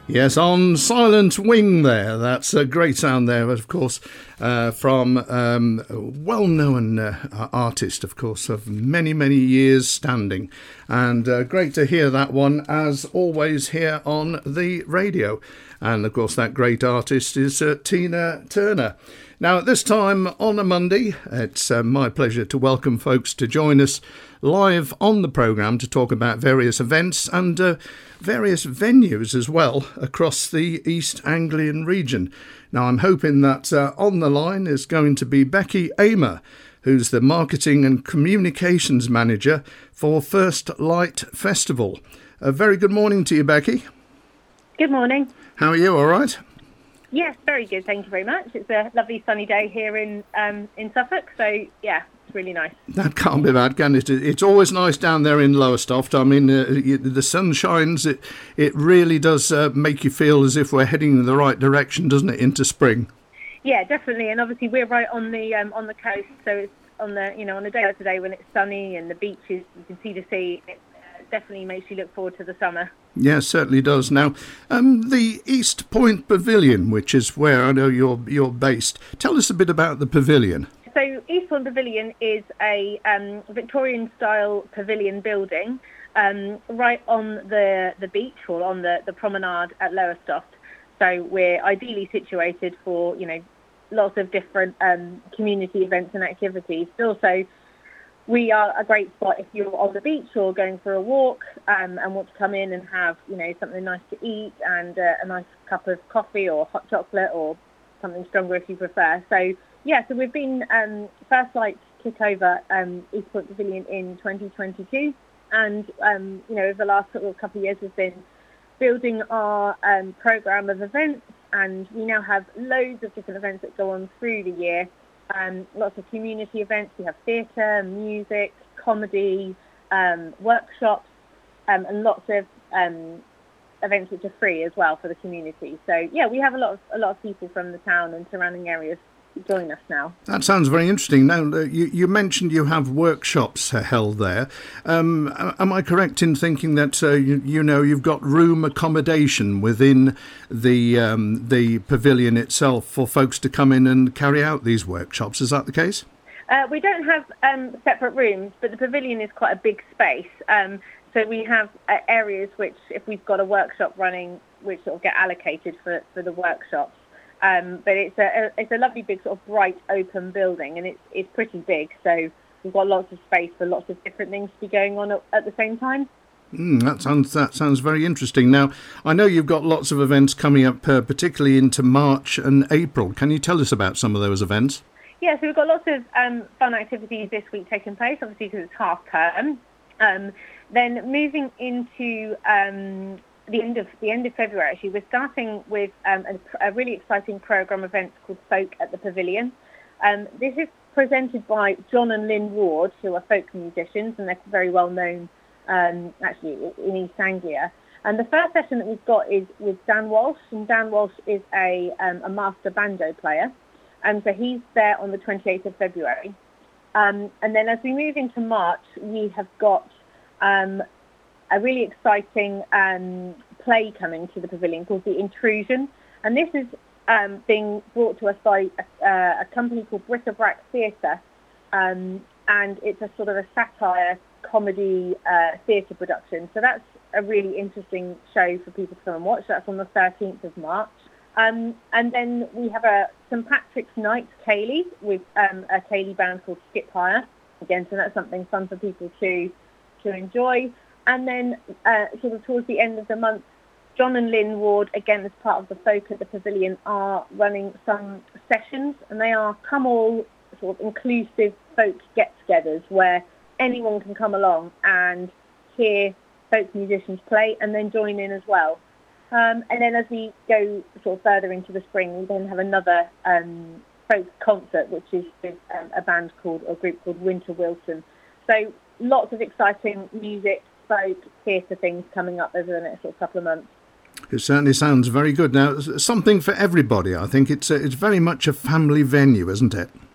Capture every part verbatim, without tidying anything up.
Yes, on Silent Wing there. That's a great sound there, of course, uh, from um, a well-known uh, artist, of course, of many, many years standing. And uh, great to hear that one, as always, here on the radio. And, of course, that great artist is uh, Tina Turner. Now, at this time on a Monday, it's uh, my pleasure to welcome folks to join us live on the programme to talk about various events and uh, various venues as well across the East Anglian region. Now, I'm hoping that uh, on the line is going to be Becky Amer, who's the Marketing and Communications Manager for First Light Festival. A very good morning to you, Becky. Good morning. How are you, all right? Yes, very good. Thank you very much. It's a lovely sunny day here in um, in Suffolk, so yeah, it's really nice. That can't be bad, can it? It's always nice down there in Lowestoft. I mean, uh, the sun shines. It it really does uh, make you feel as if we're heading in the right direction, doesn't it, into spring? Yeah, definitely. And obviously, we're right on the um, on the coast, so it's on the you know on a day like today when it's sunny and the beaches, you can see the sea. It uh, definitely makes you look forward to the summer. Yes, certainly does. Now, um, the East Point Pavilion, which is where I know you're you're based. Tell us a bit about the pavilion. So, East Point Pavilion is a um, Victorian-style pavilion building um, right on the the beach or on the, the promenade at Lowestoft. So, we're ideally situated for you know lots of different um, community events and activities. Also, we are a great spot if you're on the beach or going for a walk um, and want to come in and have, you know, something nice to eat and uh, a nice cup of coffee or hot chocolate or something stronger if you prefer. So, yeah, so we've been um, First Light kick over um, East Point Pavilion in twenty twenty-two. And, um, you know, over the last sort of couple of years, we've been building our um, programme of events. And we now have loads of different events that go on through the year. Um, lots of community events. We have theatre, music, comedy, um, workshops, um, and lots of um, events which are free as well for the community. So yeah, we have a lot of a lot of people from the town and surrounding areas join us now. That sounds very interesting. Now, uh, you, you mentioned you have workshops uh, held there. Um, am I correct in thinking that uh, you, you know you've got room accommodation within the um, the pavilion itself for folks to come in and carry out these workshops? Is that the case? Uh, we don't have um, separate rooms, but the pavilion is quite a big space. Um, so we have uh, areas which, if we've got a workshop running, which sort of get allocated for, for the workshops. Um, but it's a, a it's a lovely big sort of bright open building, and it's it's pretty big. So we've got lots of space for lots of different things to be going on at, at the same time. Mm, that sounds that sounds very interesting. Now, I know you've got lots of events coming up, uh, particularly into March and April. Can you tell us about some of those events? Yeah, so we've got lots of um, fun activities this week taking place, obviously because it's half term. Um, then moving into um, the end of the end of February, actually, we're starting with um, a, a really exciting programme event called Folk at the Pavilion. Um, this is presented by John and Lynn Ward, who are folk musicians, and they're very well known um, actually in East Anglia. And the first session that we've got is with Dan Walsh, and Dan Walsh is a um, a master banjo player, and so he's there on the twenty-eighth of February. Um, and then as we move into March, we have got um, a really exciting um, play coming to the pavilion called The Intrusion. And this is um, being brought to us by a, uh, a company called Bric-a-Brac Theatre. Um, and it's a sort of a satire comedy uh, theatre production. So that's a really interesting show for people to come and watch. That's on the thirteenth of March. Um, and then we have a Saint Patrick's Night Ceilidh with um, a Ceilidh band called Skip Hire. Again, so that's something fun for people to to enjoy. And then uh, sort of towards the end of the month, John and Lynn Ward, again as part of the Folk at the Pavilion, are running some sessions, and they are come all sort of inclusive folk get-togethers where anyone can come along and hear folk musicians play and then join in as well. Um, and then as we go sort of further into the spring, we then have another um, folk concert, which is with um, a band called, or a group called Winter Wilson. So lots of exciting music, folk, theatre things coming up over the next sort of couple of months. It certainly sounds very good. Now, something for everybody, I think. It's a, it's very much a family venue, isn't it? Oh,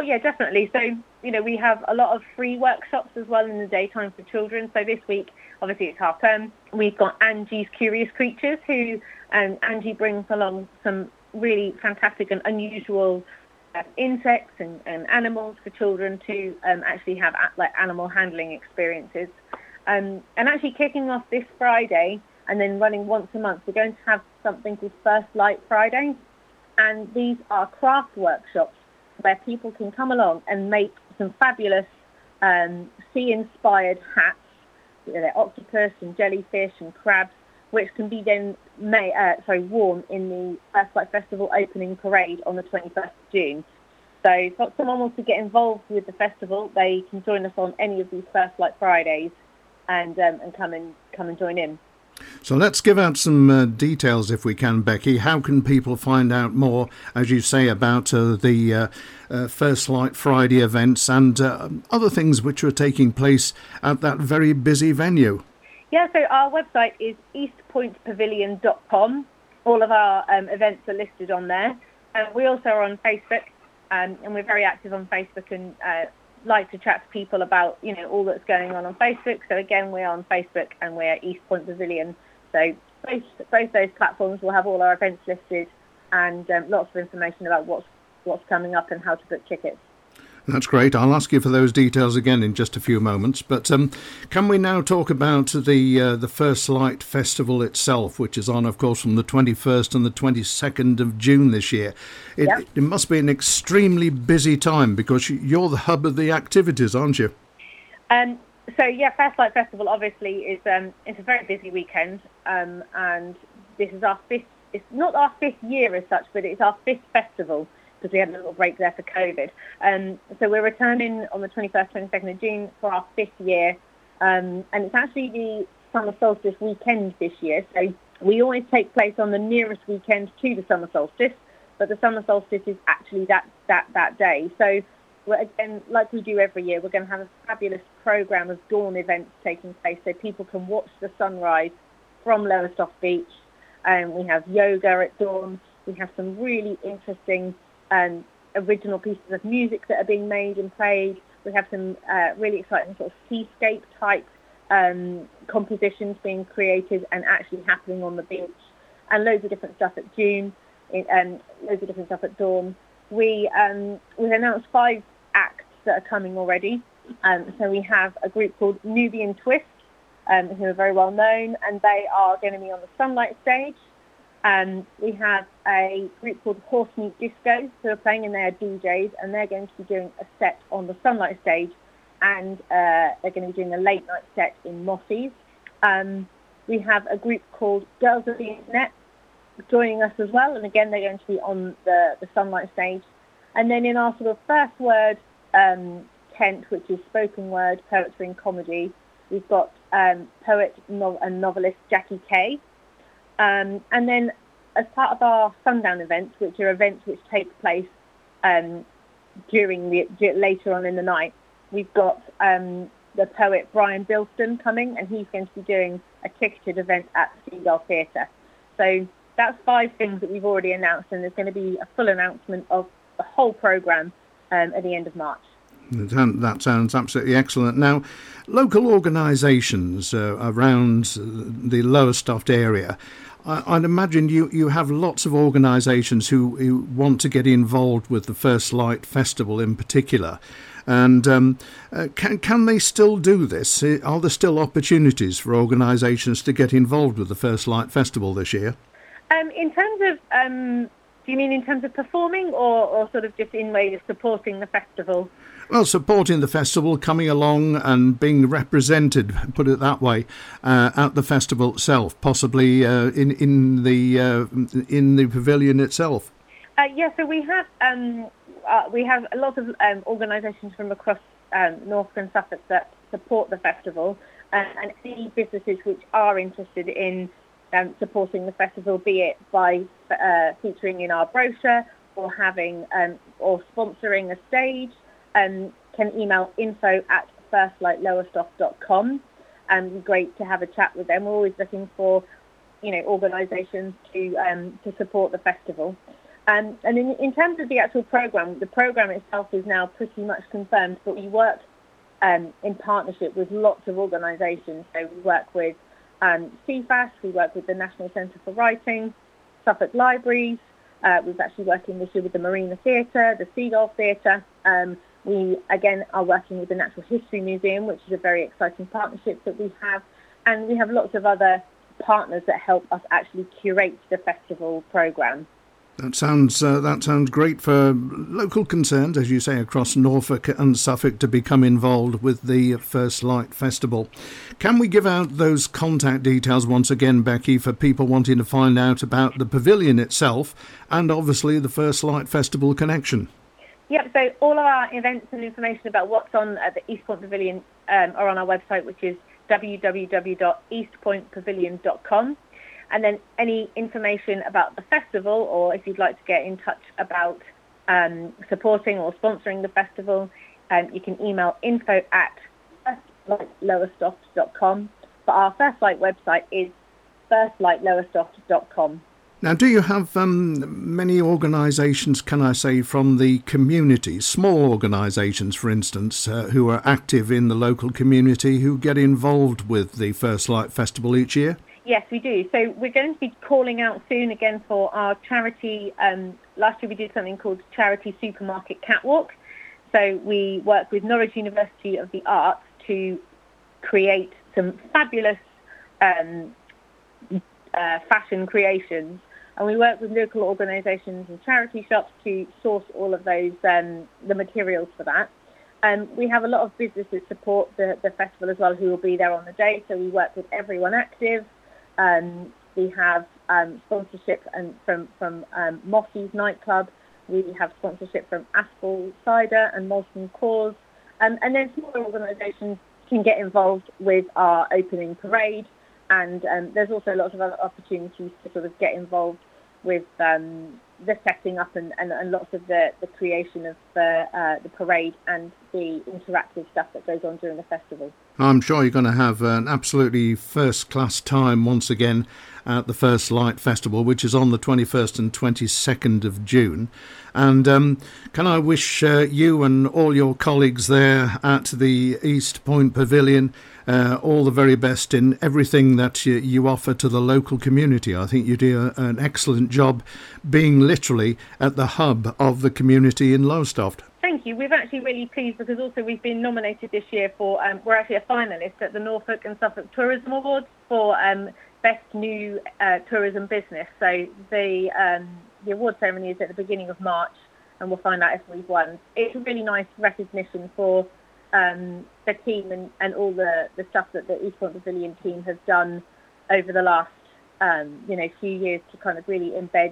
yeah, definitely. So, you know, we have a lot of free workshops as well in the daytime for children. So this week, obviously it's half term, we've got Angie's Curious Creatures, who um, Angie brings along some really fantastic and unusual uh, insects and, and animals for children to um, actually have like animal handling experiences. Um, and actually kicking off this Friday and then running once a month, we're going to have something called First Light Friday. And these are craft workshops where people can come along and make some fabulous um, sea-inspired hats. They're octopus and jellyfish and crabs, which can be then made, uh, sorry, worn in the First Light Festival opening parade on the twenty-first of June. So if someone wants to get involved with the festival, they can join us on any of these First Light Fridays and um, and come and come and join in. So let's give out some uh, details if we can, Becky. How can people find out more, as you say, about uh, the uh, uh, First Light Friday events and uh, other things which are taking place at that very busy venue? Yeah, so our website is east point pavilion dot com. All of our um, events are listed on there. Uh, we also are on Facebook, um, and we're very active on Facebook and uh, like to chat to people about, you know, all that's going on on Facebook. So again, we're on Facebook and we're East Point Pavilion. So both both those platforms will have all our events listed and um, lots of information about what's what's coming up and how to book tickets. That's great. I'll ask you for those details again in just a few moments. But um, can we now talk about the uh, the First Light Festival itself, which is on, of course, from the twenty-first and the twenty-second of June this year? It, yep. it must be an extremely busy time because you're the hub of the activities, aren't you? Um, so, yeah, First Light Festival obviously is um, it's a very busy weekend. Um, and this is our fifth, it's not our fifth year as such, but it's our fifth festival, because we had a little break there for COVID. Um, so we're returning on the twenty-first, twenty-second of June for our fifth year. Um, and it's actually the summer solstice weekend this year. So we always take place on the nearest weekend to the summer solstice, but the summer solstice is actually that, that, that day. So we're, again, like we do every year, we're going to have a fabulous programme of dawn events taking place so people can watch the sunrise from Lowestoft Beach. And um, we have yoga at dawn. We have some really interesting Um, original pieces of music that are being made and played. We have some uh, really exciting sort of seascape type um, compositions being created and actually happening on the beach, and loads of different stuff at June, and um, loads of different stuff at dawn. We um, we've announced five acts that are coming already. Um, so we have a group called Nubian Twist, um, who are very well known, and they are going to be on the Sunlight stage. Um, we have a group called Horse Meat Disco who are playing, and they are D Js, and they're going to be doing a set on the Sunlight stage, and uh, they're going to be doing a late night set in Mossies. Um, we have a group called Girls of the Internet joining us as well, and again they're going to be on the, the Sunlight stage. And then in our sort of first word um, tent, which is spoken word, poetry and comedy, we've got um, poet no- and novelist Jackie Kay. Um, and then as part of our sundown events, which are events which take place um, during the later on in the night, we've got um, the poet Brian Bilston coming, and he's going to be doing a ticketed event at the Seagull Theatre. So that's five things that we've already announced, and there's going to be a full announcement of the whole programme um, at the end of March. That sounds absolutely excellent. Now, local organisations uh, around the Lowestoft area, I, I'd imagine you, you have lots of organisations who, who want to get involved with the First Light Festival in particular. And um, uh, can, can they still do this? Are there still opportunities for organisations to get involved with the First Light Festival this year? Um, in terms of... Um, do you mean in terms of performing or, or sort of just in way of supporting the festival? Well, supporting the festival, coming along and being represented, put it that way, uh, at the festival itself, possibly uh, in in the uh, in the pavilion itself. Uh, yeah, so we have um, uh, we have a lot of um, organisations from across um, Norfolk and Suffolk that support the festival, uh, and any businesses which are interested in um, supporting the festival, be it by uh, featuring in our brochure or having um, or sponsoring a stage. Um, can email info at firstlightlowestoft dot com, and it'd be great to have a chat with them. We're always looking for, you know, organisations to um, to support the festival. Um, and in, in terms of the actual programme, the programme itself is now pretty much confirmed, but we work um, in partnership with lots of organisations. So we work with um, C F A S, we work with the National Centre for Writing, Suffolk Libraries. Uh, we've actually working this year with the Marina Theatre, the Seagull Theatre. Um, we, again, are working with the Natural History Museum, which is a very exciting partnership that we have. And we have lots of other partners that help us actually curate the festival programme. That sounds uh, that sounds great for local concerns, as you say, across Norfolk and Suffolk to become involved with the First Light Festival. Can we give out those contact details once again, Becky, for people wanting to find out about the pavilion itself and obviously the First Light Festival connection? Yep, so all of our events and information about what's on at the East Point Pavilion um, are on our website, which is w w w dot east point pavilion dot com. And then any information about the festival, or if you'd like to get in touch about um, supporting or sponsoring the festival, um, you can email info at first light lowestoft dot com. But our First Light website is first light lowestoft dot com. Now, do you have um, many organisations, can I say, from the community, small organisations, for instance, uh, who are active in the local community, who get involved with the First Light Festival each year? Yes, we do. So we're going to be calling out soon again for our charity. Um, last year we did something called Charity Supermarket Catwalk. So we work with Norwich University of the Arts to create some fabulous um, uh, fashion creations. And we work with local organisations and charity shops to source all of those, um, the materials for that. Um, we have a lot of businesses support the, the festival as well who will be there on the day. So we work with Everyone Active. Um, we have um, sponsorship and from, from um, Mossy's nightclub. We have sponsorship from Aspel Cider and Molson Coors. Um, and then smaller organisations can get involved with our opening parade. And um, there's also lots of other opportunities to sort of get involved with um, the setting up and, and, and lots of the, the creation of the, uh, the parade and the interactive stuff that goes on during the festival. I'm sure you're going to have an absolutely first-class time once again at the First Light Festival, which is on the twenty-first and twenty-second of June. And um, can I wish uh, you and all your colleagues there at the East Point Pavilion uh, all the very best in everything that you, you offer to the local community. I think you do a, an excellent job being literally at the hub of the community in Lowestoft. Thank you. We're actually really pleased because also we've been nominated this year for, um, we're actually a finalist at the Norfolk and Suffolk Tourism Awards for um, Best New uh, Tourism Business. So the um, the award ceremony is at the beginning of March and we'll find out if we've won. It's a really nice recognition for um, the team and, and all the, the stuff that the East Point Pavilion team has done over the last um, you know few years to kind of really embed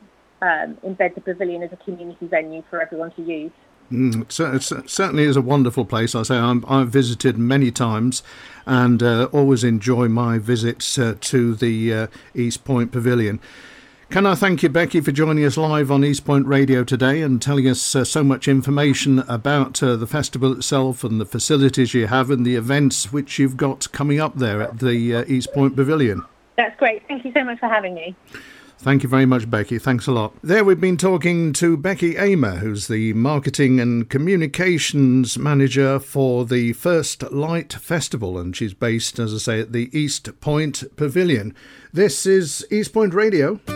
um, embed the pavilion as a community venue for everyone to use. Mm, it, it certainly is a wonderful place. I say I'm, I've visited many times and uh, always enjoy my visits uh, to the uh, East Point Pavilion. Can I thank you, Becky, for joining us live on East Point Radio today and telling us uh, so much information about uh, the festival itself and the facilities you have and the events which you've got coming up there at the uh, East Point Pavilion. That's great. Thank you so much for having me. Thank you very much, Becky. Thanks a lot. There we've been talking to Becky Amer, who's the Marketing and Communications Manager for the First Light Festival, and she's based, as I say, at the East Point Pavilion. This is East Point Radio.